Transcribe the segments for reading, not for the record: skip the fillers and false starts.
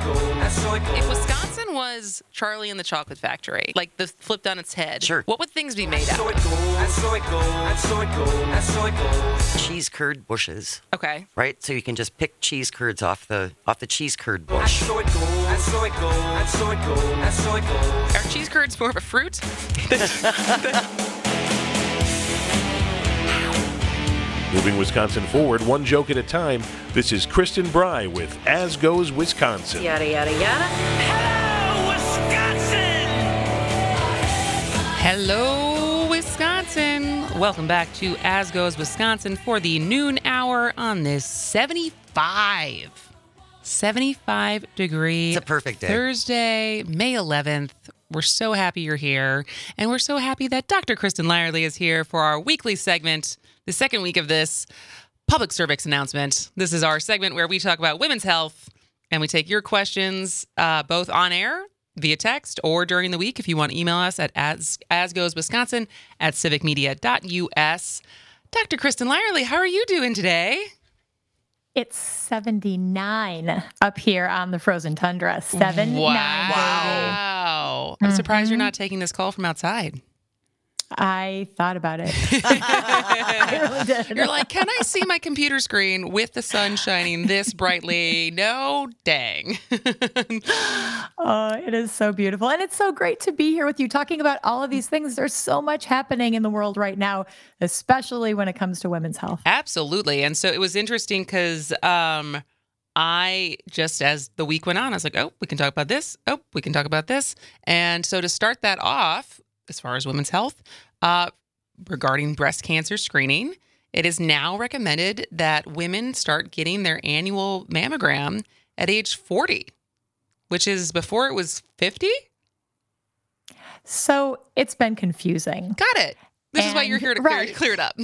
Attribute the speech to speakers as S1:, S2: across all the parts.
S1: If Wisconsin was Charlie and the Chocolate Factory, like the flipped on its head,
S2: Sure.
S1: what would things be made out of?
S2: Cheese curd bushes,
S1: Okay.
S2: right? So you can just pick cheese curds off the cheese curd bush.
S1: Are cheese curds more of a fruit?
S3: Moving Wisconsin forward, one joke at a time. This is Kristen Bry with As Goes Wisconsin.
S4: Yada, yada, yada.
S1: Hello, Wisconsin. Welcome back to As Goes Wisconsin for the noon hour on this 75 degree
S2: It's a perfect day.
S1: Thursday, May 11th. We're so happy you're here. And we're so happy that Dr. Kristen Lyerly is here for our weekly segment, the second week of this public service announcement. This is our segment where we talk about women's health and we take your questions both on air, via text, or during the week if you want to email us at asgoeswisconsin@civicmedia.us. Dr. Kristen Lyerly, how are you doing today?
S4: It's 79 up here on the frozen tundra. 79.
S1: Wow. I'm surprised you're not taking this call from outside.
S4: I thought about it. I really did.
S1: You're like, can I see my computer screen with the sun shining this brightly? No, dang.
S4: Oh, it is so beautiful. And it's so great to be here with you talking about all of these things. There's so much happening in the world right now, especially when it comes to women's health.
S1: Absolutely. And so it was interesting because I just, as the week went on, I was like, oh, we can talk about this. Oh, we can talk about this. And so to start that off, as far as women's health, regarding breast cancer screening, it is now recommended that women start getting their annual mammogram at age 40, which is before it was 50.
S4: So it's been confusing.
S1: Got it. This is why you're here to clear it up.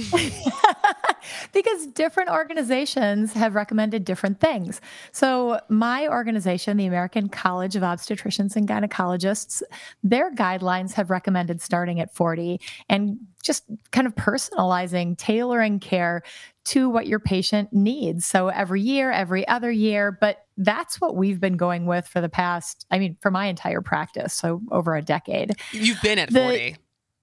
S4: Because different organizations have recommended different things. So my organization, the American College of Obstetricians and Gynecologists, their guidelines have recommended starting at 40 and just kind of personalizing, tailoring care to what your patient needs. So every year, every other year, but that's what we've been going with for the past, for my entire practice. So over a decade.
S1: You've been at 40.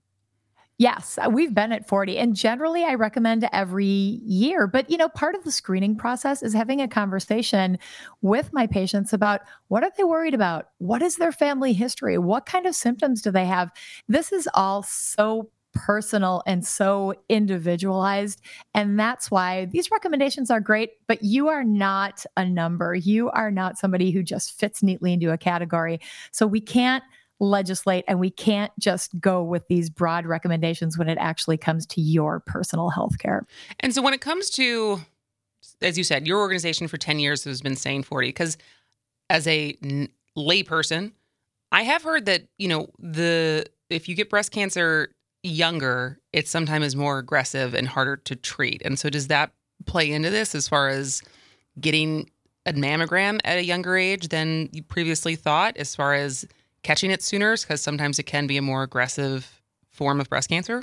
S4: Yes, we've been at 40. And generally, I recommend every year. But, part of the screening process is having a conversation with my patients about what are they worried about? What is their family history? What kind of symptoms do they have? This is all so personal and so individualized. And that's why these recommendations are great, but you are not a number. You are not somebody who just fits neatly into a category. So we can't legislate and we can't just go with these broad recommendations when it actually comes to your personal health care.
S1: And so when it comes to, as you said, your organization for 10 years has been saying 40, because as a lay person, I have heard that, if you get breast cancer younger, it sometimes is more aggressive and harder to treat. And so does that play into this as far as getting a mammogram at a younger age than you previously thought, as far as catching it sooner, because sometimes it can be a more aggressive form of breast cancer?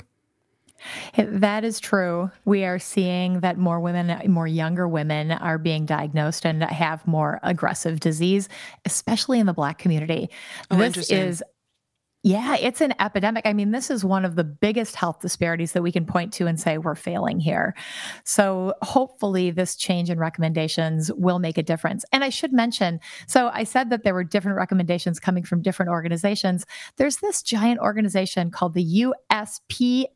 S4: That is true. We are seeing that more younger women are being diagnosed and have more aggressive disease, especially in the Black community.
S1: Oh,
S4: this
S1: interesting.
S4: is Yeah, it's an epidemic. This is one of the biggest health disparities that we can point to and say we're failing here. So hopefully this change in recommendations will make a difference. And I should mention, so I said that there were different recommendations coming from different organizations. There's this giant organization called the USPSTF,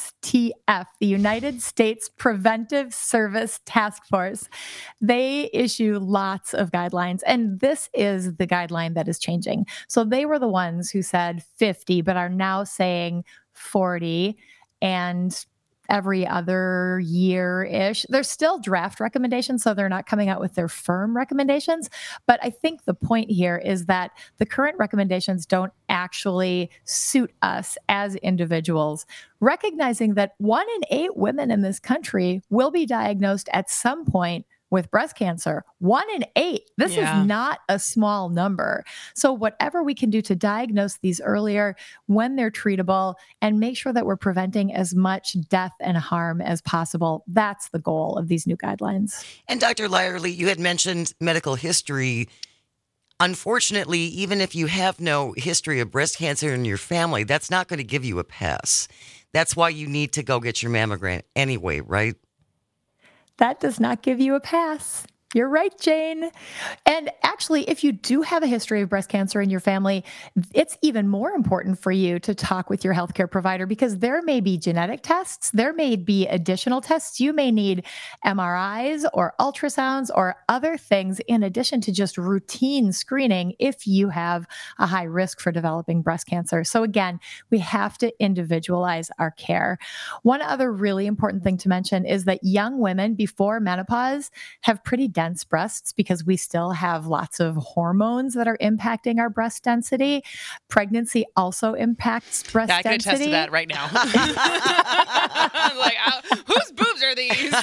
S4: the United States Preventive Service Task Force. They issue lots of guidelines, and this is the guideline that is changing. So they were the ones who said 50, but are now saying 40 and every other year-ish. There's still draft recommendations, so they're not coming out with their firm recommendations. But I think the point here is that the current recommendations don't actually suit us as individuals, recognizing that 1 in 8 women in this country will be diagnosed at some point with breast cancer. 1 in 8. This is not a small number. So whatever we can do to diagnose these earlier when they're treatable and make sure that we're preventing as much death and harm as possible, that's the goal of these new guidelines.
S2: And Dr. Lyerly, you had mentioned medical history. unfortunately, even if you have no history of breast cancer in your family, that's not going to give you a pass. That's why you need to go get your mammogram anyway, right?
S4: That does not give you a pass. You're right, Jane. And actually, if you do have a history of breast cancer in your family, it's even more important for you to talk with your healthcare provider because there may be genetic tests, there may be additional tests. You may need MRIs or ultrasounds or other things in addition to just routine screening if you have a high risk for developing breast cancer. So again, we have to individualize our care. One other really important thing to mention is that young women before menopause have pretty dense breasts because we still have lots of hormones that are impacting our breast density. Pregnancy also impacts breast
S1: Yeah, I can
S4: density.
S1: attest to that right now. I'm like, whose boobs are these?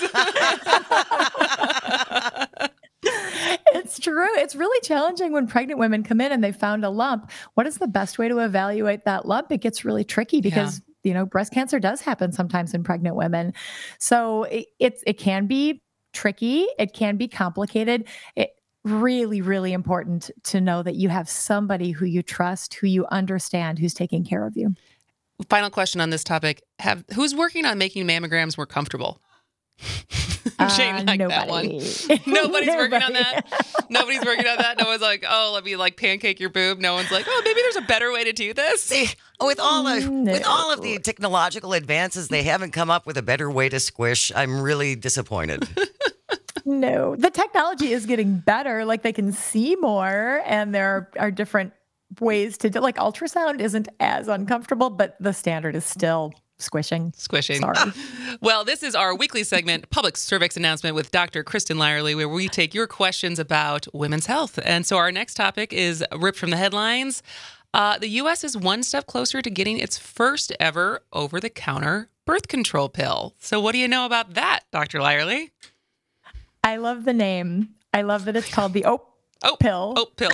S4: It's true. It's really challenging when pregnant women come in and they found a lump. What is the best way to evaluate that lump? It gets really tricky because breast cancer does happen sometimes in pregnant women. So it can be tricky. It can be complicated. It really, really important to know that you have somebody who you trust, who you understand, who's taking care of you.
S1: Final question on this topic. Who's working on making mammograms more comfortable? Shane liked that one. Nobody's working on that. Nobody's working on that. No one's like, oh, let me like pancake your boob. No one's like, oh, maybe there's a better way to do this.
S2: See, with all of the technological advances, they haven't come up with a better way to squish. I'm really disappointed.
S4: No, the technology is getting better. Like they can see more and there are different ways to do, like ultrasound isn't as uncomfortable, but the standard is still squishing. Sorry.
S1: Well, this is our weekly segment, Public Cervix Announcement with Dr. Kristen Lyerly, where we take your questions about women's health. And so our next topic is ripped from the headlines. The U.S. is one step closer to getting its first ever over-the-counter birth control pill. So what do you know about that, Dr. Lyerly?
S4: I love the name. I love that it's called the pill.
S1: Pill.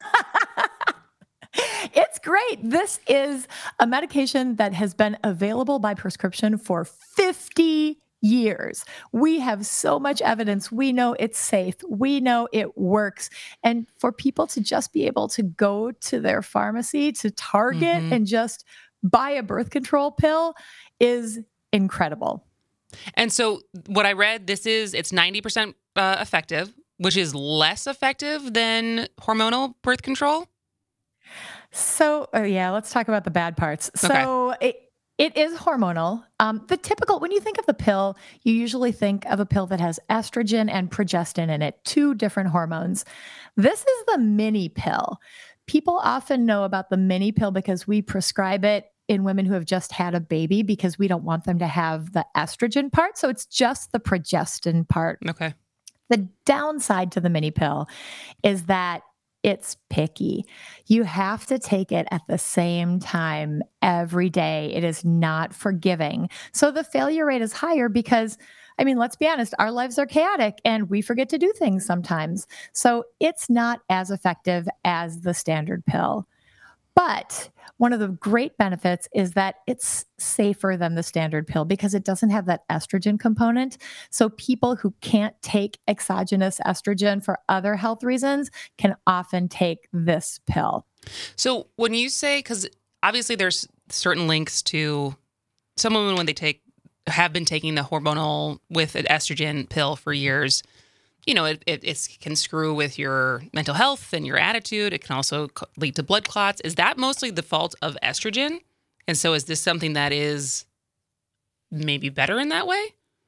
S4: It's great. This is a medication that has been available by prescription for 50 years. We have so much evidence. We know it's safe. We know it works. And for people to just be able to go to their pharmacy, to Target, and just buy a birth control pill is incredible.
S1: And so what I read, it's 90% effective, which is less effective than hormonal birth control.
S4: So, let's talk about the bad parts.
S1: Okay.
S4: So it is hormonal. When you think of the pill, you usually think of a pill that has estrogen and progestin in it, two different hormones. This is the mini pill. People often know about the mini pill because we prescribe it in women who have just had a baby because we don't want them to have the estrogen part. So it's just the progestin part.
S1: Okay.
S4: The downside to the mini pill is that it's picky. You have to take it at the same time every day. It is not forgiving. So the failure rate is higher because, let's be honest, our lives are chaotic and we forget to do things sometimes. So it's not as effective as the standard pill. But one of the great benefits is that it's safer than the standard pill because it doesn't have that estrogen component. So people who can't take exogenous estrogen for other health reasons can often take this pill.
S1: So when you say, because obviously there's certain links to some women when they have been taking the hormonal with an estrogen pill for years, it can screw with your mental health and your attitude. It can also lead to blood clots. Is that mostly the fault of estrogen? And so is this something that is maybe better in that way?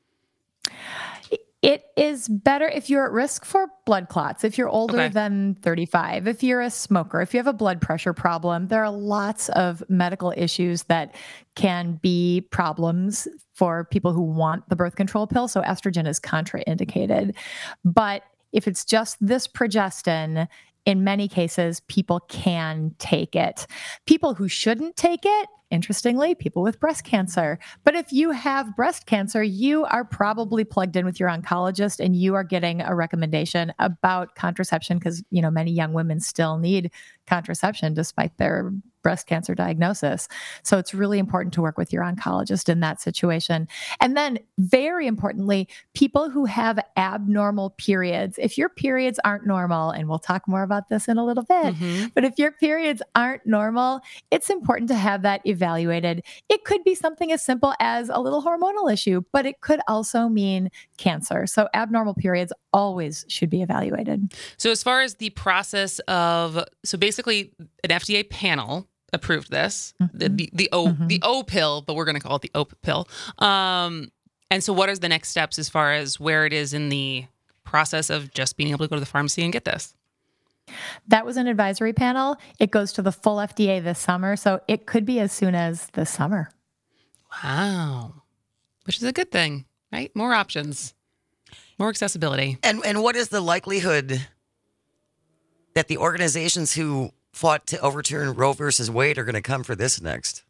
S4: It is better if you're at risk for blood clots, if you're older than 35, if you're a smoker, if you have a blood pressure problem. There are lots of medical issues that can be problems for people who want the birth control pill. So estrogen is contraindicated. But if it's just this progestin, in many cases, people can take it. People who shouldn't take it interestingly, people with breast cancer. But if you have breast cancer, you are probably plugged in with your oncologist and you are getting a recommendation about contraception because, many young women still need contraception despite their breast cancer diagnosis. So it's really important to work with your oncologist in that situation. And then very importantly, people who have abnormal periods. If your periods aren't normal, and we'll talk more about this in a little bit, but if your periods aren't normal, it's important to have that evaluated. It could be something as simple as a little hormonal issue, but it could also mean cancer. So abnormal periods always should be evaluated.
S1: So as far as the process so basically an FDA panel approved this, the O pill, but we're going to call it the OP pill. And so what are the next steps as far as where it is in the process of just being able to go to the pharmacy and get this?
S4: That was an advisory panel. It goes to the full FDA this summer. So it could be as soon as this summer.
S1: Wow. Which is a good thing, right? More options, more accessibility.
S2: And what is the likelihood that the organizations who fought to overturn Roe versus Wade are going to come for this next?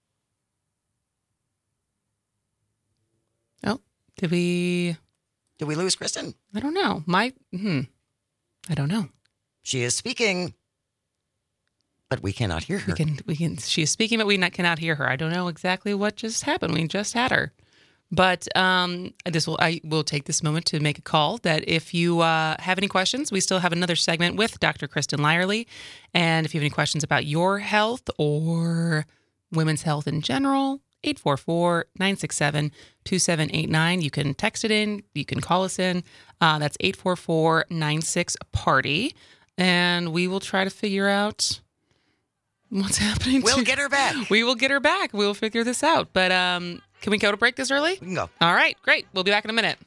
S1: Oh, did we
S2: lose Kristen?
S1: I don't know. I don't know.
S2: She is speaking, but we cannot hear her.
S1: She is speaking, but we cannot hear her. I don't know exactly what just happened. We just had her. But I will take this moment to make a call that if you have any questions, we still have another segment with Dr. Kristen Lyerly. And if you have any questions about your health or women's health in general, 844-967-2789. You can text it in. You can call us in. That's 844-96-PARTY. And we will try to figure out what's happening.
S2: We'll get her back.
S1: We will get her back. We'll figure this out. But can we go to break this early?
S2: We can go.
S1: All right, great. We'll be back in a minute.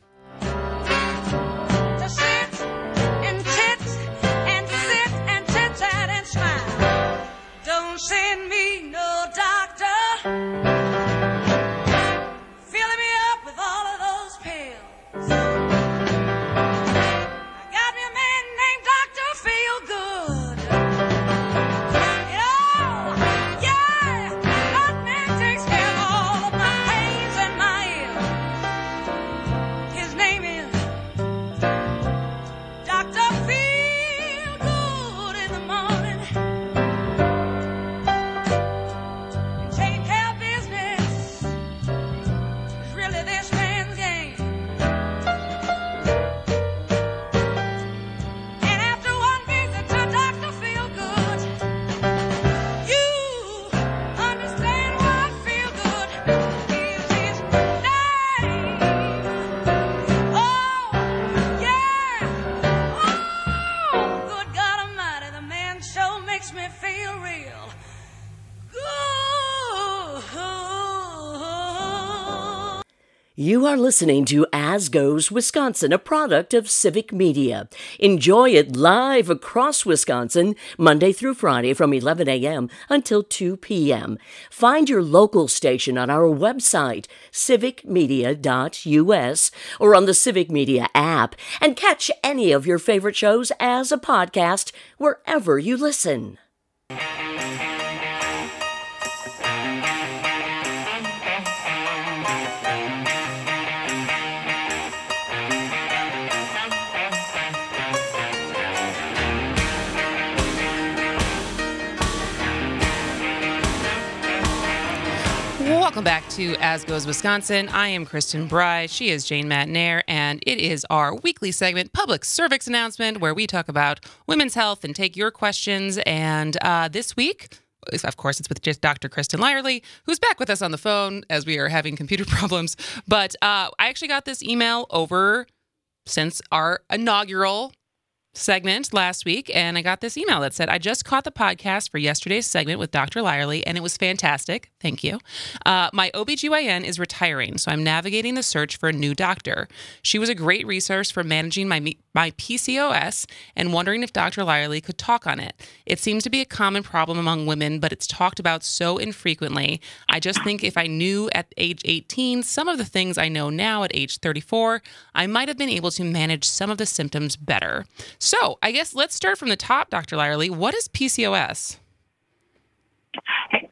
S5: To sit and tit and sit and tit-tat and smile. Don't send me no doctor. Filling me up with all of those pills. I got me a man named Dr. Feelgood. Yeah, that man takes care of all of my pains and my ills. His name is Dr. Feelgood in the morning. And taking care of business is really this man's game. And after one visit to Dr. Feelgood, you understand what Feelgood is his name. Oh, yeah. Oh, good God Almighty, the man show makes me feel real good.
S6: You are listening to As Goes Wisconsin, a product of Civic Media. Enjoy it live across Wisconsin, Monday through Friday from 11 a.m. until 2 p.m. Find your local station on our website, civicmedia.us, or on the Civic Media app, and catch any of your favorite shows as a podcast wherever you listen.
S1: Welcome back to As Goes Wisconsin. I am Kristen Bry. She is Jane Matnair, and it is our weekly segment, Public Cervix Announcement, where we talk about women's health and take your questions. And this week, of course, it's with just Dr. Kristen Lyerly, who's back with us on the phone as we are having computer problems. But I actually got this email over since our inaugural segment last week, and I got this email that said, I just caught the podcast for yesterday's segment with Dr. Lyerly, and it was fantastic. Thank you. My OBGYN is retiring, so I'm navigating the search for a new doctor. She was a great resource for managing my PCOS and wondering if Dr. Lyerly could talk on it. It seems to be a common problem among women, but it's talked about so infrequently. I just think if I knew at age 18 some of the things I know now at age 34, I might have been able to manage some of the symptoms better. So I guess let's start from the top, Dr. Lyerly. What is PCOS?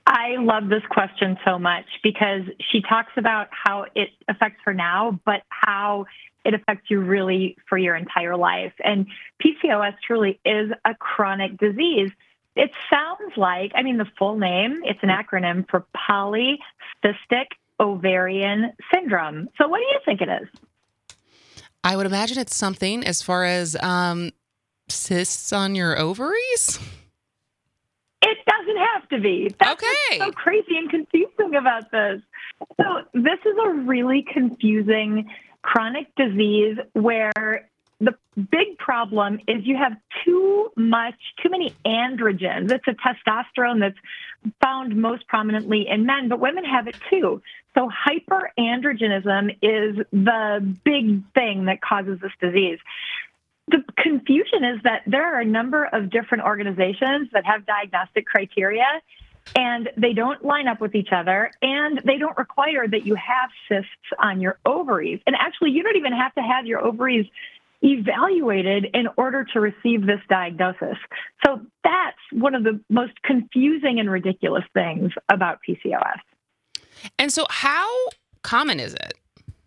S4: I love this question so much because she talks about how it affects her now, but how it affects you really for your entire life. And PCOS truly is a chronic disease. It sounds like, I mean, the full name, it's an acronym for polycystic ovarian syndrome. So what do you think it is?
S1: I would imagine it's something as far as cysts on your ovaries.
S4: It doesn't have to be. That's
S1: Okay.
S4: what's so crazy and confusing about this. So this is a really confusing chronic disease where the big problem is you have too many androgens. It's a testosterone that's found most prominently in men, but women have it too. So hyperandrogenism is the big thing that causes this disease. The confusion is that there are a number of different organizations that have diagnostic criteria, and they don't line up with each other, and they don't require that you have cysts on your ovaries. And actually, you don't even have to have your ovaries evaluated in order to receive this diagnosis. So that's one of the most confusing and ridiculous things about PCOS.
S1: And so how common is it?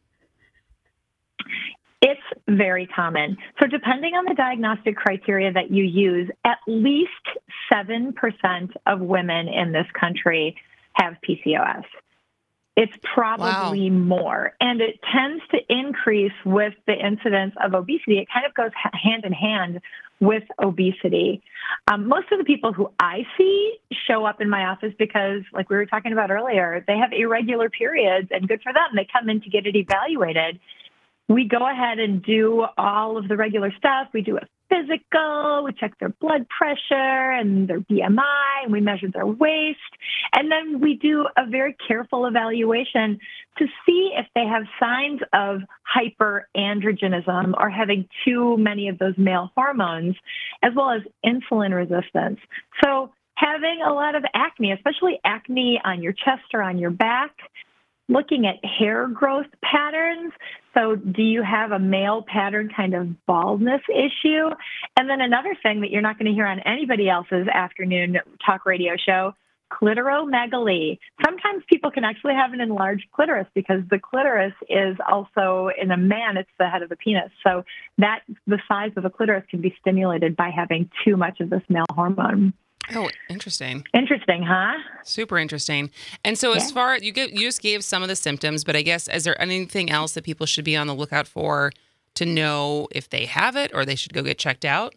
S4: It's very common. So depending on the diagnostic criteria that you use, at least 7% of women in this country have PCOS. It's probably more, and it tends to increase with the incidence of obesity. It kind of goes hand in hand with obesity. Most of the people who I see show up in my office because, like we were talking about earlier, they have irregular periods, and good for them. They come in to get it evaluated. We go ahead and do all of the regular stuff. We do a physical, we check their blood pressure and their BMI, and we measure their waist. And then we do a very careful evaluation to see if they have signs of hyperandrogenism or having too many of those male hormones, as well as insulin resistance. So having a lot of acne, especially acne on your chest or on your back, looking at hair growth patterns. So do you have a male pattern kind of baldness issue? And then another thing that you're not going to hear on anybody else's afternoon talk radio show, clitoromegaly. Sometimes people can actually have an enlarged clitoris because the clitoris is also, in a man, it's the head of the penis. So that the size of the clitoris can be stimulated by having too much of this male hormone.
S1: Oh, interesting.
S4: Interesting, huh?
S1: Super interesting. And so as far you just gave some of the symptoms, but I guess is there anything else that people should be on the lookout for to know if they have it or they should go get checked out?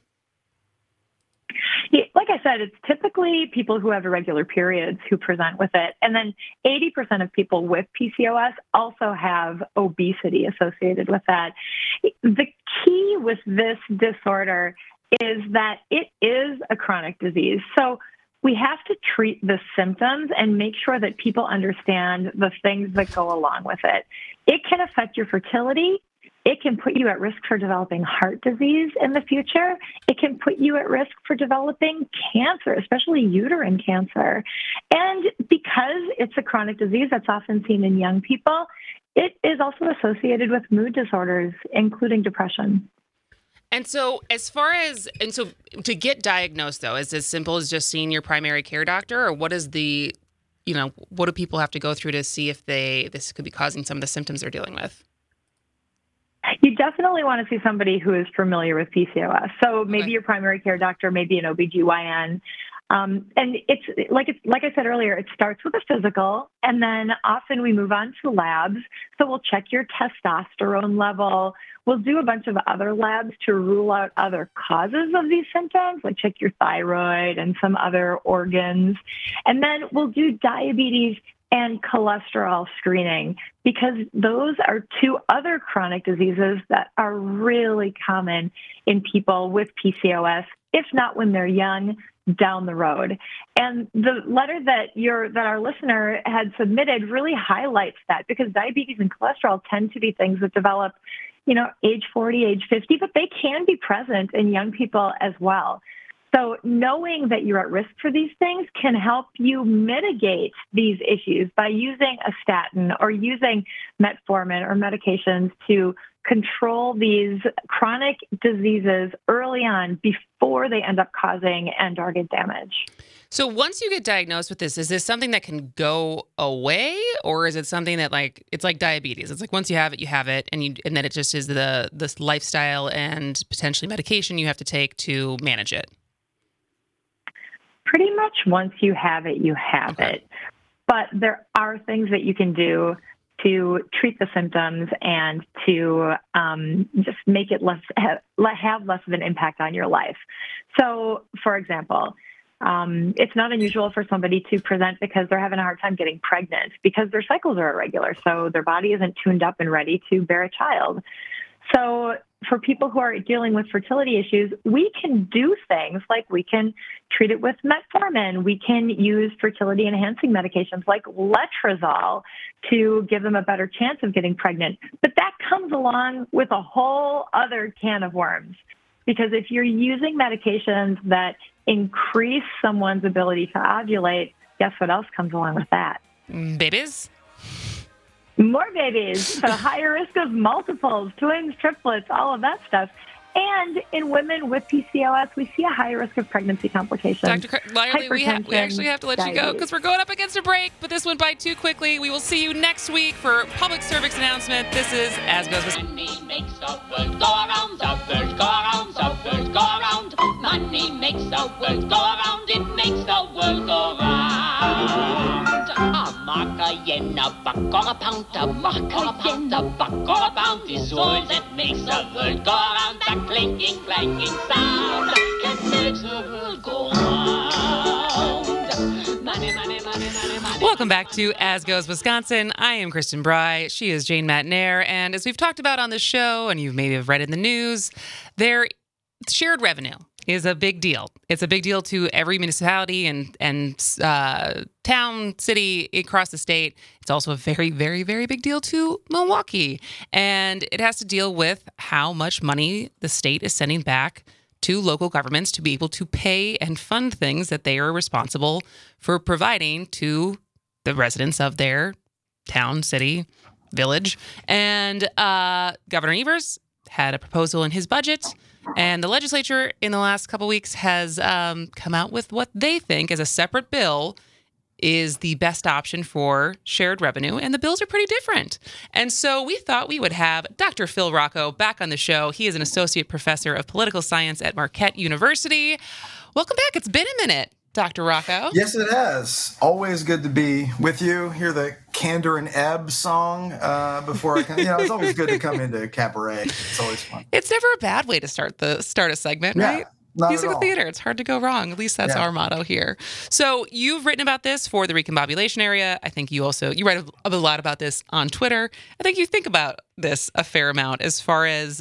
S4: Yeah, like I said, it's typically people who have irregular periods who present with it. And then 80% of people with PCOS also have obesity associated with that. The key with this disorder is that it is a chronic disease. So we have to treat the symptoms and make sure that people understand the things that go along with it. It can affect your fertility. It can put you at risk for developing heart disease in the future. It can put you at risk for developing cancer, especially uterine cancer. And because it's a chronic disease that's often seen in young people, it is also associated with mood disorders, including depression.
S1: And so to get diagnosed, though, is it as simple as just seeing your primary care doctor, or what is what do people have to go through to see if this could be causing some of the symptoms they're dealing with?
S4: You definitely want to see somebody who is familiar with PCOS. So maybe your primary care doctor, maybe an OBGYN. And it's like I said earlier, it starts with a physical, and then often we move on to labs. So we'll check your testosterone level. We'll do a bunch of other labs to rule out other causes of these symptoms, like check your thyroid and some other organs. And then we'll do diabetes and cholesterol screening, because those are two other chronic diseases that are really common in people with PCOS, if not when they're young, down the road. And the letter that our listener had submitted really highlights that, because diabetes and cholesterol tend to be things that develop, age 40, age 50, but they can be present in young people as well.
S7: So knowing that you're at risk for these things can help you mitigate these issues by using a statin or using metformin or medications to control these chronic diseases early on before they end up causing end organ damage.
S1: So once you get diagnosed with this, is this something that can go away, or is it something that it's like diabetes? It's like once you have it, and then it just is this lifestyle and potentially medication you have to take to manage it.
S7: Pretty much once you have it, you have it. But there are things that you can do to treat the symptoms and to just make it have less of an impact on your life. So, for example, it's not unusual for somebody to present because they're having a hard time getting pregnant because their cycles are irregular. So their body isn't tuned up and ready to bear a child. So for people who are dealing with fertility issues, we can do things like we can treat it with metformin. We can use fertility enhancing medications like letrozole to give them a better chance of getting pregnant. But that comes along with a whole other can of worms. Because if you're using medications that increase someone's ability to ovulate, guess what else comes along with that?
S1: Babies?
S7: More babies, a higher risk of multiples, twins, triplets, all of that stuff. And in women with PCOS, we see a higher risk of pregnancy complications.
S1: Dr. Lyerly, we actually have to let you go because we're going up against a break, but this went by too quickly. We will see you next week for public service announcement. This is As Goes With...
S8: Money makes the world go around, the world go around, the world go around. Money makes the world go around, it makes the world go round. A mark, a yen, a buck, or a pound, a mark, or a pound, a buck, or a pound is all that makes the world go around. That clinking, clanking sound that makes the world go round. Money, money, money, money, money.
S1: Welcome back to As Goes Wisconsin. I am Kristen Bry. She is Jane Matnair. And as we've talked about on the show, and you maybe have read in the news, their shared revenue is a big deal. It's a big deal to every municipality and town, city across the state. It's also a very, very, very big deal to Milwaukee. And it has to deal with how much money the state is sending back to local governments to be able to pay and fund things that they are responsible for providing to the residents of their town, city, village. And Governor Evers had a proposal in his budget. And the legislature in the last couple weeks has come out with what they think is a separate bill is the best option for shared revenue. And the bills are pretty different. And so we thought we would have Dr. Phil Rocco back on the show. He is an associate professor of political science at Marquette University. Welcome back. It's been a minute, Dr. Rocco.
S9: Yes, it has. Always good to be with you. Hear the Candor and Ebb song before I come. It's always good to come into Cabaret. It's always fun.
S1: It's never a bad way to start a segment, right? Musical theater. It's hard to go wrong. At least that's our motto here. So you've written about this for the recombobulation area. I think you write a lot about this on Twitter. I think you think about this a fair amount as far as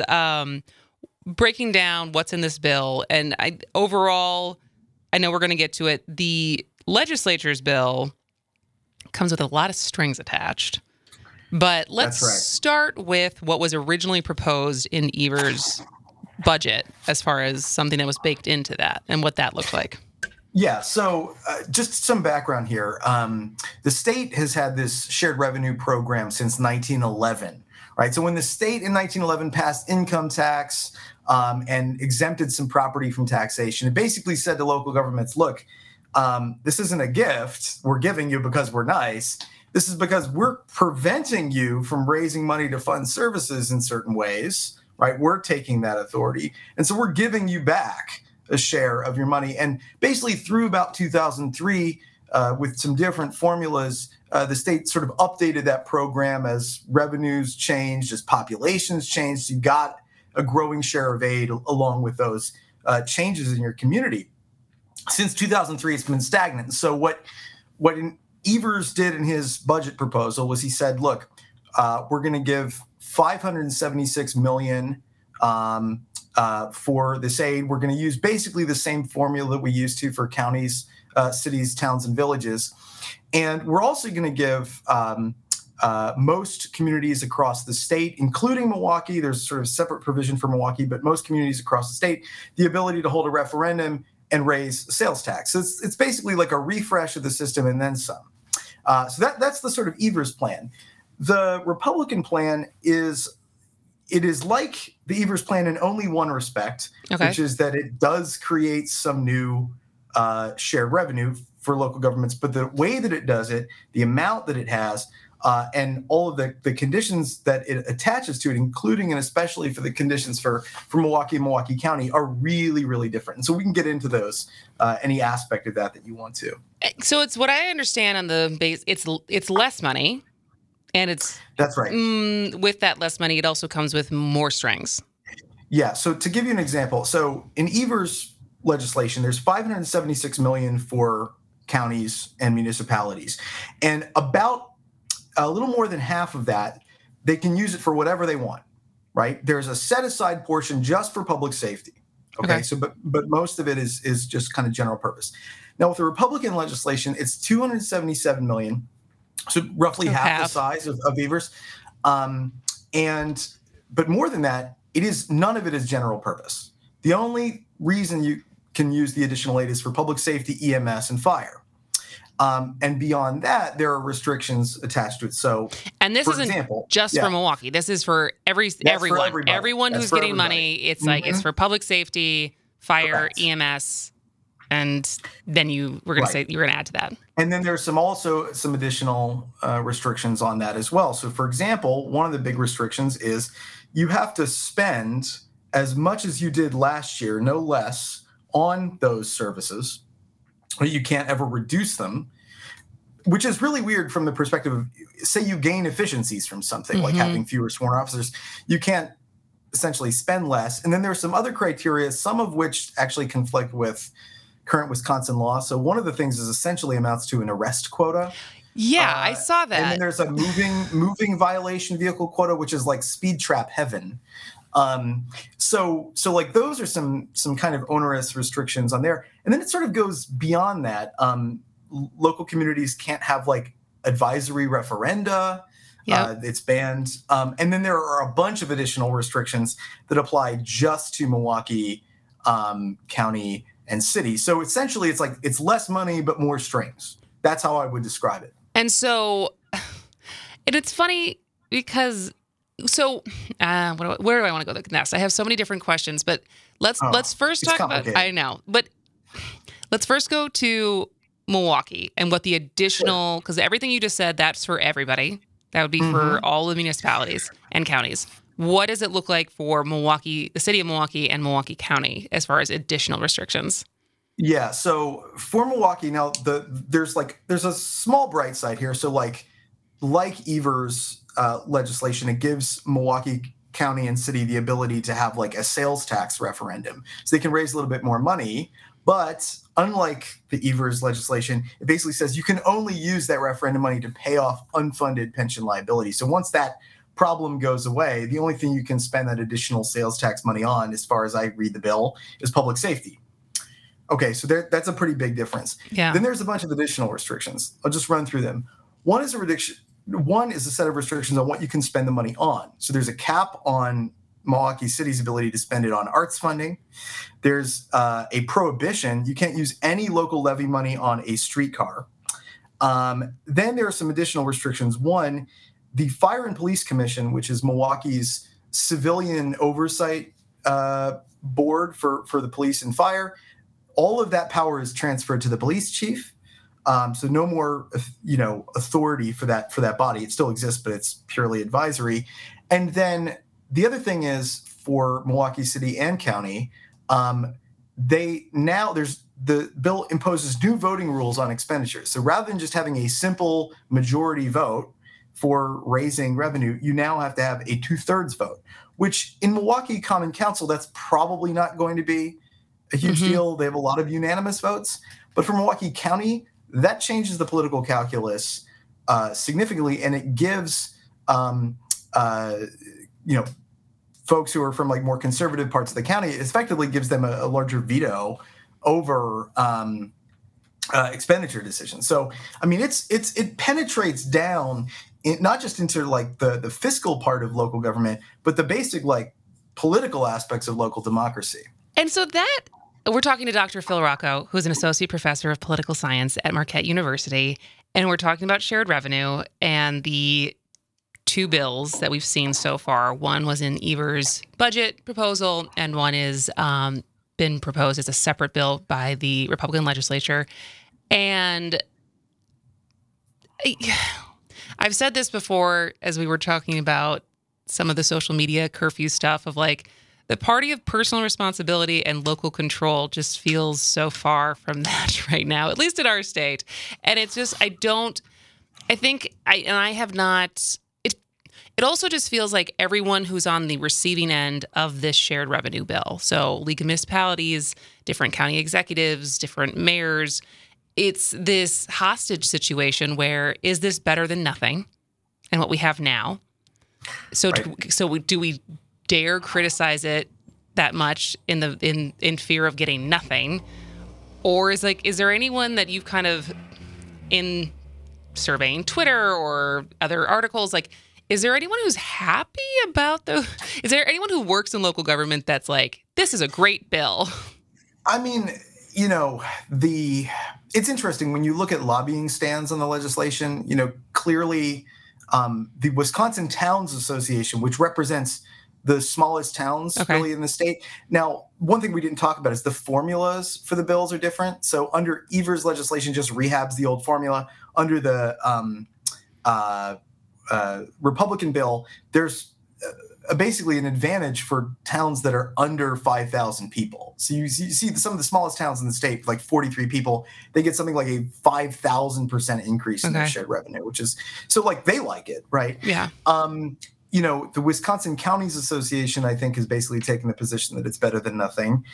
S1: breaking down what's in this bill. And overall, I know we're going to get to it. The legislature's bill comes with a lot of strings attached. But let's start with what was originally proposed in Evers' budget as far as something that was baked into that and what that looked like.
S9: Yeah, so just some background here. The state has had this shared revenue program since 1911, right? So when the state in 1911 passed income tax and exempted some property from taxation, it basically said to local governments, look, this isn't a gift we're giving you because we're nice. This is because we're preventing you from raising money to fund services in certain ways, right? We're taking that authority. And so we're giving you back a share of your money. And basically through about 2003, with some different formulas, the state sort of updated that program as revenues changed, as populations changed. You got a growing share of aid along with those changes in your community. Since 2003, it's been stagnant. So what Evers did in his budget proposal was he said, look, we're going to give $576 million for this aid. We're going to use basically the same formula that we used to for counties, cities, towns, and villages. And we're also going to give most communities across the state, including Milwaukee, there's sort of a separate provision for Milwaukee, but most communities across the state, the ability to hold a referendum and raise sales tax. So it's basically like a refresh of the system and then some. So that's the sort of Evers plan. The Republican plan is like the Evers plan in only one respect, which is that it does create some new shared revenue for local governments. But the way that it does it, the amount that it has, and all of the conditions that it attaches to it, including and especially for the conditions for Milwaukee and Milwaukee County, are really, really different. And so we can get into those, any aspect of that you want to.
S1: So it's what I understand on the base. It's less money, and
S9: that's right.
S1: With that less money, it also comes with more strings.
S9: Yeah. So to give you an example, so in Evers legislation, there's $576 million for counties and municipalities, and about a little more than half of that, they can use it for whatever they want, right? There's a set aside portion just for public safety. Okay. So, but most of it is just kind of general purpose. Now with the Republican legislation, it's $277 million. So roughly half the size of Evers. But more than that, none of it is general purpose. The only reason you can use the additional aid is for public safety, EMS, and fire. And beyond that, there are restrictions attached to it. So,
S1: and this isn't just for Milwaukee. This is for everyone who's getting money. It's like it's for public safety, fire, EMS, and then we're going to say you're going to add to that.
S9: And then there's some additional restrictions on that as well. So, for example, one of the big restrictions is you have to spend as much as you did last year, no less, on those services. You can't ever reduce them, which is really weird from the perspective of, say you gain efficiencies from something like having fewer sworn officers. You can't essentially spend less. And then there's some other criteria, some of which actually conflict with current Wisconsin law. So one of the things is essentially amounts to an arrest quota.
S1: Yeah, I saw that.
S9: And then there's a moving violation vehicle quota, which is like speed trap heaven. So like those are some kind of onerous restrictions on there. And then it sort of goes beyond that. Local communities can't have like advisory referenda. It's banned. And then there are a bunch of additional restrictions that apply just to Milwaukee County and city. So essentially it's less money, but more strings. That's how I would describe it.
S1: And so, and it's funny because where do I want to go next? I have so many different questions, but let's first talk about. I know, but let's first go to Milwaukee and what the additional, because everything you just said, that's for everybody. That would be for all the municipalities and counties. What does it look like for Milwaukee, the city of Milwaukee, and Milwaukee County as far as additional restrictions?
S9: Yeah. So for Milwaukee, now there's a small bright side here. So like Evers legislation, it gives Milwaukee County and city the ability to have like a sales tax referendum, so they can raise a little bit more money. But unlike the Evers legislation, it basically says you can only use that referendum money to pay off unfunded pension liability. So once that problem goes away, the only thing you can spend that additional sales tax money on, as far as I read the bill, is public safety. Okay, so that's a pretty big difference.
S1: Yeah.
S9: Then there's a bunch of additional restrictions. I'll just run through them. One is a set of restrictions on what you can spend the money on. So there's a cap on Milwaukee City's ability to spend it on arts funding. There's a prohibition. You can't use any local levy money on a streetcar. Then there are some additional restrictions. One, the Fire and Police Commission, which is Milwaukee's civilian oversight board for the police and fire, all of that power is transferred to the police chief. So no more, authority for that body. It still exists, but it's purely advisory. And then the other thing is for Milwaukee City and County, the bill imposes new voting rules on expenditures. So rather than just having a simple majority vote for raising revenue, you now have to have a 2/3 vote, which in Milwaukee Common Council, that's probably not going to be a huge deal. They have a lot of unanimous votes. But for Milwaukee County, that changes the political calculus significantly, and it gives folks who are from like more conservative parts of the county, it effectively gives them a larger veto over expenditure decisions. So I mean, it penetrates down not just into like the fiscal part of local government, but the basic like political aspects of local democracy.
S1: And so that We're talking to Dr. Phil Rocco, who's an associate professor of political science at Marquette University, and we're talking about shared revenue and the two bills that we've seen so far. One was in Evers' budget proposal, and one is been proposed as a separate bill by the Republican legislature. And I've said this before as we were talking about some of the social media curfew stuff of like, the party of personal responsibility and local control just feels so far from that right now, at least in our state. And it's just, it also just feels like everyone who's on the receiving end of this shared revenue bill. So League of Municipalities, different county executives, different mayors, it's this hostage situation where is this better than nothing and what we have now? So, right. Do we dare criticize it that much in fear of getting nothing? Or is there anyone that you've kind of, in surveying Twitter or other articles, like, is there anyone who's happy about is there anyone who works in local government that's like, this is a great bill?
S9: I mean, it's interesting when you look at lobbying stands on the legislation, clearly the Wisconsin Towns Association, which represents the smallest towns really in the state. Now, one thing we didn't talk about is the formulas for the bills are different. So under Evers' legislation just rehabs the old formula. Under the Republican bill, there's basically an advantage for towns that are under 5,000 people. So you see some of the smallest towns in the state, like 43 people, they get something like a 5,000% increase in their shared revenue, which is so like they like it, right?
S1: Yeah.
S9: The Wisconsin Counties Association, I think, is basically taking the position that it's better than nothing.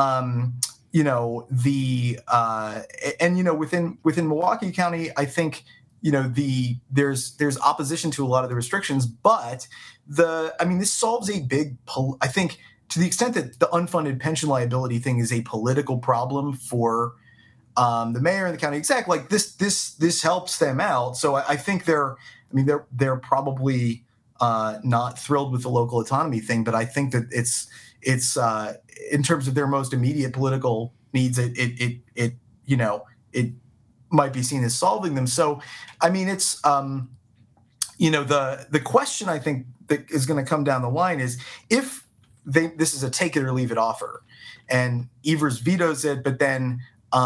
S9: Within Milwaukee County, I think, there's opposition to a lot of the restrictions, but this solves a big, I think, to the extent that the unfunded pension liability thing is a political problem for the mayor and the county exec, like this helps them out. So I think they're probably not thrilled with the local autonomy thing, but I think that it's in terms of their most immediate political needs, it might be seen as solving them. So, it's the question I think that is going to come down the line is if this is a take it or leave it offer, and Evers vetoes it, but then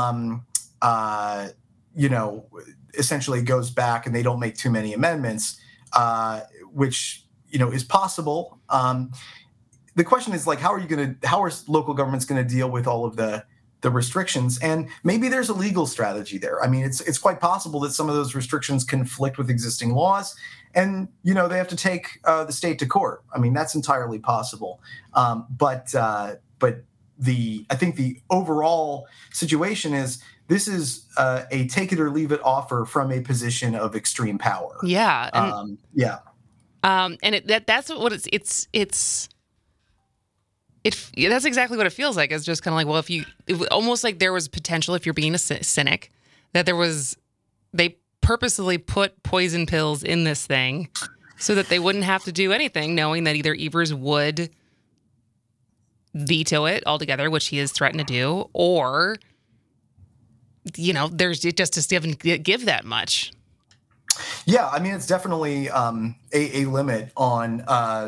S9: essentially goes back and they don't make too many amendments, which is possible. The question is like, how are local governments going to deal with all of the restrictions? And maybe there's a legal strategy there. It's quite possible that some of those restrictions conflict with existing laws, and they have to take the state to court. That's entirely possible. But I think the overall situation is this is a take it or leave it offer from a position of extreme power.
S1: Yeah.
S9: And,
S1: that's what it's. That's exactly what it feels like. It's just kind of like, well, almost like there was potential, if you're being a cynic, that they purposely put poison pills in this thing so that they wouldn't have to do anything, knowing that either Evers would veto it altogether, which he has threatened to do, or, there's just doesn't give that much.
S9: Yeah, it's definitely a limit on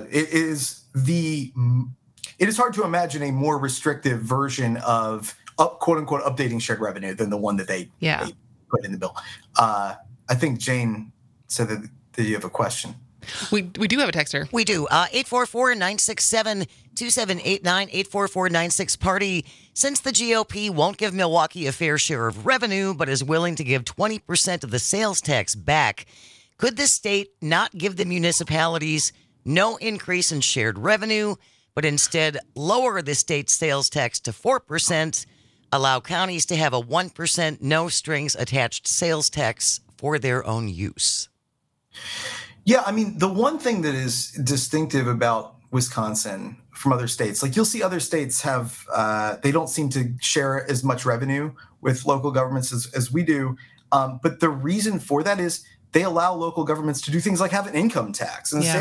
S9: it is hard to imagine a more restrictive version of quote unquote updating shared revenue than the one that they put in the bill. I think Jane said that you have a question.
S1: We do have a texter.
S2: We do. 844-967-2789, 844-96-PARTY. Since the GOP won't give Milwaukee a fair share of revenue, but is willing to give 20% of the sales tax back, could the state not give the municipalities no increase in shared revenue, but instead lower the state's sales tax to 4%, allow counties to have a 1% no strings attached sales tax for their own use?
S9: Yeah, the one thing that is distinctive about Wisconsin from other states, like you'll see other states have, they don't seem to share as much revenue with local governments as we do. But the reason for that is they allow local governments to do things like have an income tax and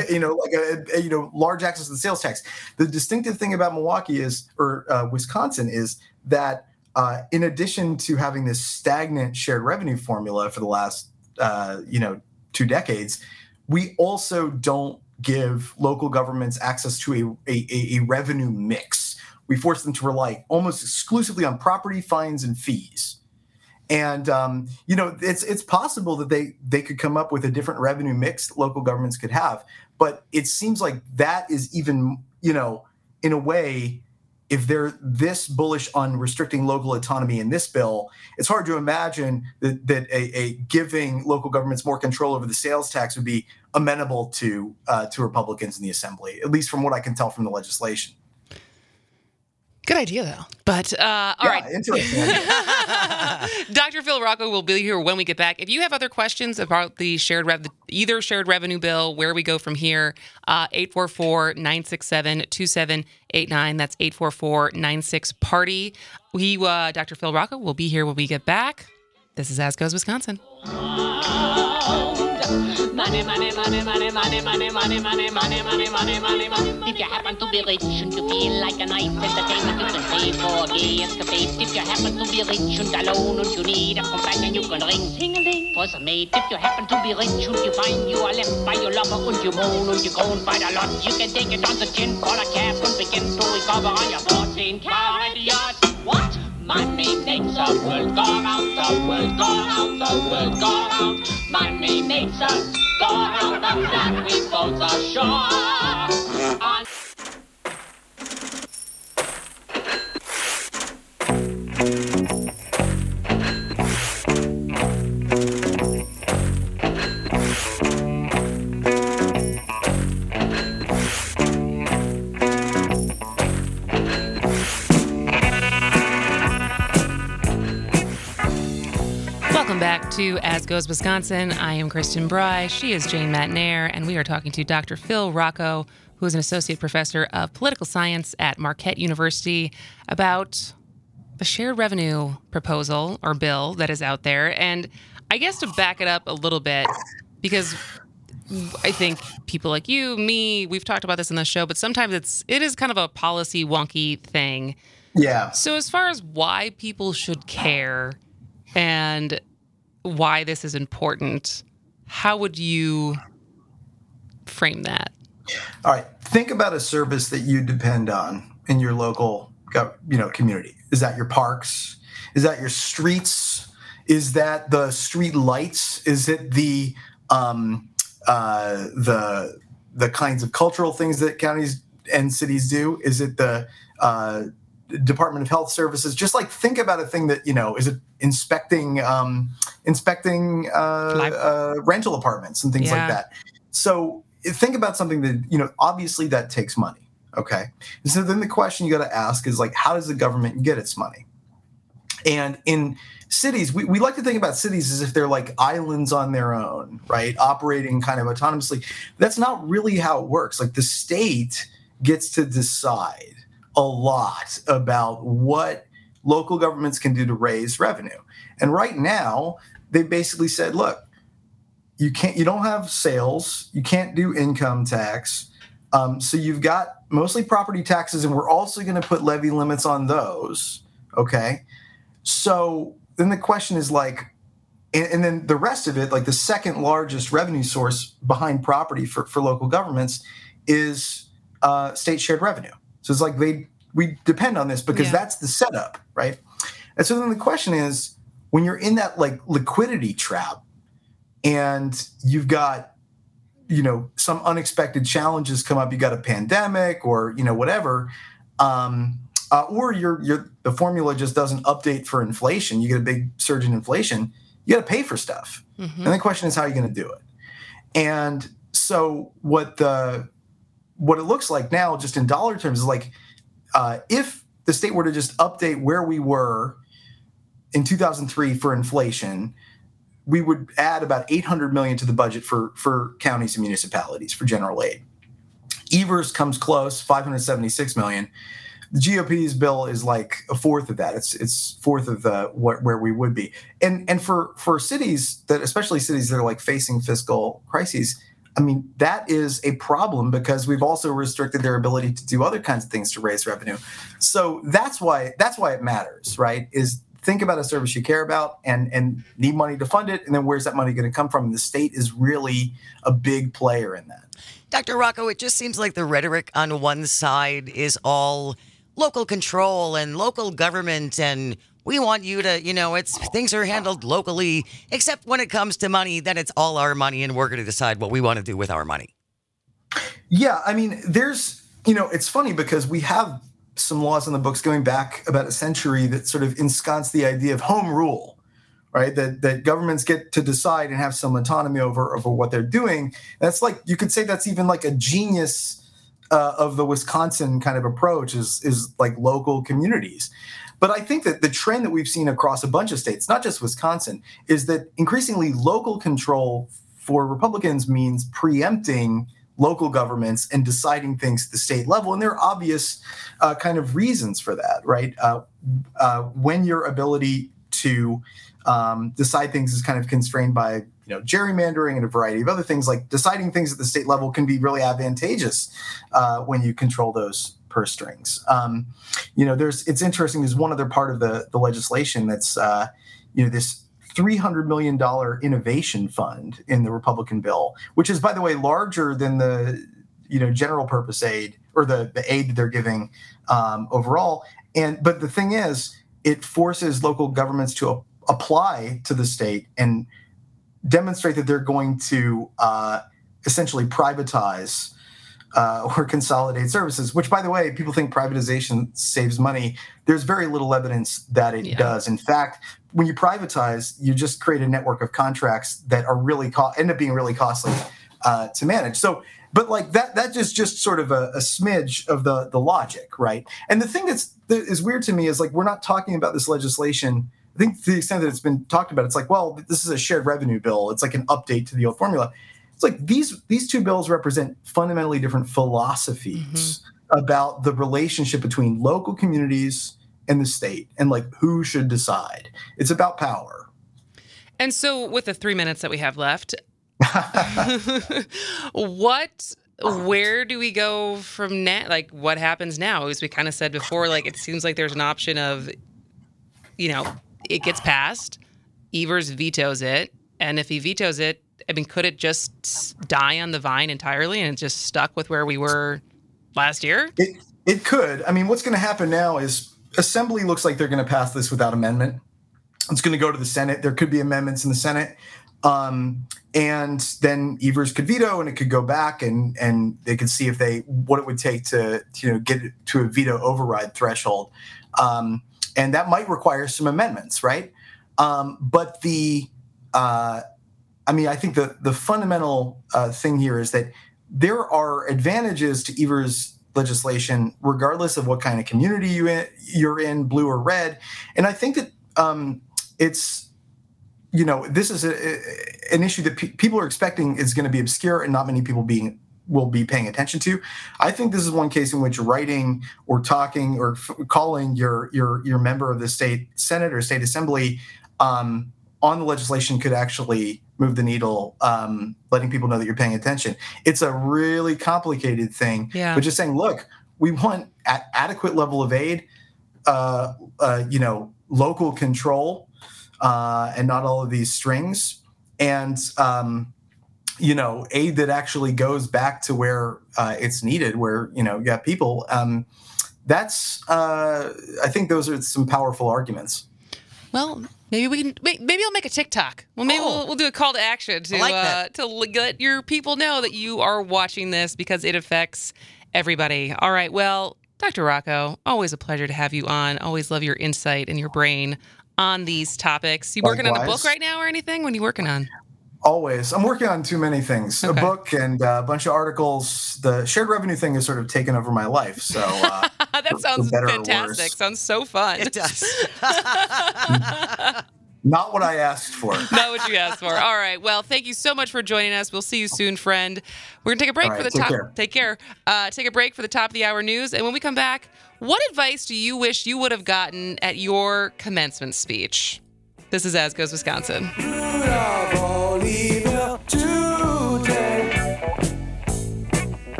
S9: large access to the sales tax. The distinctive thing about Wisconsin is that in addition to having this stagnant shared revenue formula for the last 2 decades, we also don't give local governments access to a revenue mix. We force them to rely almost exclusively on property fines and fees. And it's possible that they could come up with a different revenue mix that local governments could have. But it seems like that is even, in a way, if they're this bullish on restricting local autonomy in this bill, it's hard to imagine that a giving local governments more control over the sales tax would be amenable to Republicans in the Assembly, at least from what I can tell from the legislation.
S1: Good idea, though. But all right.
S9: Interesting.
S1: Dr. Phil Rocco will be here when we get back. If you have other questions about the either shared revenue bill, where we go from here, 844-967-2789. That's 844-96-PARTY. Dr. Phil Rocco will be here when we get back. This is As Goes Wisconsin.
S8: Money, money, money, money, money, money, money, money, money, money, money, money, money. If you happen to be rich and you feel like a nice entertainment, you can pay for a gay escapade. If you happen to be rich and alone and you need a companion, you can ring ting-a-ling for some mate. If you happen to be rich and you find you are left by your lover and you moan and you groan quite a lot, you can take it on the chin for a cab and begin to recover on your 14-carat yacht. What? Money makes the world go round, the world go round, the world go round. Money makes us go round, I'm glad we both are sure.
S1: Welcome back to As Goes Wisconsin. I am Kristen Bry. She is Jane Matnair, and we are talking to Dr. Phil Rocco, who is an associate professor of political science at Marquette University, about the shared revenue proposal or bill that is out there. And I guess to back it up a little bit, because I think people like you, me, we've talked about this on the show, but sometimes it is kind of a policy wonky thing.
S9: Yeah.
S1: So as far as why people should care and why this is important, how would you frame that?
S9: All right. Think about a service that you depend on in your local, community. Is that your parks? Is that your streets? Is that the street lights? Is it the kinds of cultural things that counties and cities do? Is it the Department of Health Services? Just like think about a thing that, is it inspecting rental apartments and things like that. So think about something that, obviously that takes money. Okay. And so then the question you got to ask is like, how does the government get its money? And in cities, we like to think about cities as if they're like islands on their own, right? Operating kind of autonomously. That's not really how it works. Like the state gets to decide a lot about what local governments can do to raise revenue. And right now, they basically said, look, you don't have sales, you can't do income tax. So you've got mostly property taxes, and we're also going to put levy limits on those. Okay. So then the question is like, and then the rest of it, like the second largest revenue source behind property for local governments is state shared revenue. So it's like we depend on this because that's the setup, right? And so then the question is, when you're in that like liquidity trap and you've got, some unexpected challenges come up, you got a pandemic or, whatever, or the formula just doesn't update for inflation, you get a big surge in inflation, you got to pay for stuff. Mm-hmm. And the question is, how are you going to do it? And so what it looks like now, just in dollar terms, is like, if the state were to just update where we were in 2003 for inflation, we would add about $800 million to the budget for counties and municipalities for general aid. Evers comes close, $576 million. The GOP's bill is like a fourth of that. It's fourth of where we would be. And for cities especially cities that are like facing fiscal crises, I mean, that is a problem because we've also restricted their ability to do other kinds of things to raise revenue. So that's why it matters, right? Is think about a service you care about and need money to fund it, and then where's that money going to come from? And the state is really a big player in that.
S2: Dr. Rocco, it just seems like the rhetoric on one side is all local control and local government, and we want you to, things are handled locally, except when it comes to money, then it's all our money and we're going to decide what we want to do with our money.
S9: Yeah, I mean, it's funny because we have some laws in the books going back about a century that sort of ensconce the idea of home rule, right? That governments get to decide and have some autonomy over what they're doing. That's like, you could say that's even like a genius of the Wisconsin kind of approach is like local communities. But I think that the trend that we've seen across a bunch of states, not just Wisconsin, is that increasingly local control for Republicans means preempting local governments and deciding things at the state level. And there are obvious kind of reasons for that, right? When your ability to decide things is kind of constrained by gerrymandering and a variety of other things, like deciding things at the state level can be really advantageous when you control those purse strings. It's interesting. There's one other part of the legislation that's this $300 million innovation fund in the Republican bill, which is, by the way, larger than the general purpose aid or the aid that they're giving overall. But the thing is, it forces local governments to apply to the state and demonstrate that they're going to essentially privatize or consolidate services, which, by the way, people think privatization saves money. There's very little evidence that it does. In fact, when you privatize, you just create a network of contracts that are really end up being really costly to manage. So, but like that is just sort of a smidge of the logic, right? And the thing that is weird to me is like we're not talking about this legislation. I think to the extent that it's been talked about, it's like, well, this is a shared revenue bill. It's like an update to the old formula. It's like these two bills represent fundamentally different philosophies about the relationship between local communities and the state and like who should decide. It's about power.
S1: And so with the 3 minutes that we have left, where do we go from now? Like what happens now? As we kind of said before, like it seems like there's an option of, it gets passed, Evers vetoes it. And if he vetoes it, I mean, could it just die on the vine entirely and it just stuck with where we were last year?
S9: It could. I mean, what's going to happen now is Assembly looks like they're going to pass this without amendment. It's going to go to the Senate. There could be amendments in the Senate. And then Evers could veto and it could go back and they could see what it would take to get it to a veto override threshold. And that might require some amendments, right? But I think the fundamental thing here is that there are advantages to Evers' legislation, regardless of what kind of community you're in, blue or red. And I think that it's, this is an issue that people are expecting is going to be obscure and not many people will be paying attention to. I think this is one case in which writing or talking or calling your member of the state Senate or state assembly on the legislation could actually move the needle, letting people know that you're paying attention. It's a really complicated thing, but just saying, look, we want adequate level of aid, local control, and not all of these strings, and aid that actually goes back to where it's needed, where you got people. That's I think those are some powerful arguments.
S1: Well, maybe I'll make a TikTok. Well, maybe we'll do a call to action to let your people know that you are watching this because it affects everybody. All right. Well, Dr. Rocco, always a pleasure to have you on. Always love your insight and your brain on these topics. You working on a book right now or anything? What are you working on?
S9: Always. I'm working on too many things. Okay. A book and a bunch of articles. The shared revenue thing has sort of taken over my life. So
S1: that sounds fantastic. Sounds so fun.
S2: It does.
S9: Not what I asked for.
S1: Not what you asked for. All right. Well, thank you so much for joining us. We'll see you soon, friend. We're going to take a break for the top. Take care. Take a break for the top of the hour news. And when we come back, what advice do you wish you would have gotten at your commencement speech? This is As Goes Wisconsin.
S10: Today,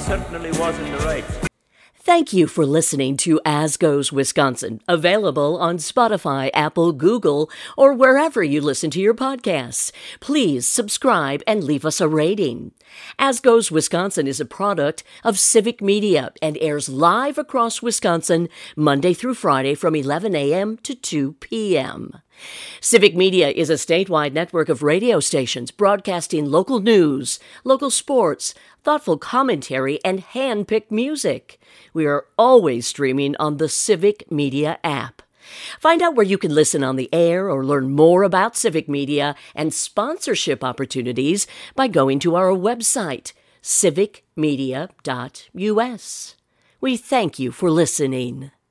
S10: certainly was in the right.
S6: Thank you for listening to As Goes Wisconsin, available on Spotify, Apple, Google, or wherever you listen to your podcasts. Please subscribe and leave us a rating. As Goes Wisconsin is a product of Civic Media and airs live across Wisconsin Monday through Friday from 11 a.m. to 2 p.m. Civic Media is a statewide network of radio stations broadcasting local news, local sports, thoughtful commentary, and hand-picked music. We are always streaming on the Civic Media app. Find out where you can listen on the air or learn more about Civic Media and sponsorship opportunities by going to our website, civicmedia.us. We thank you for listening.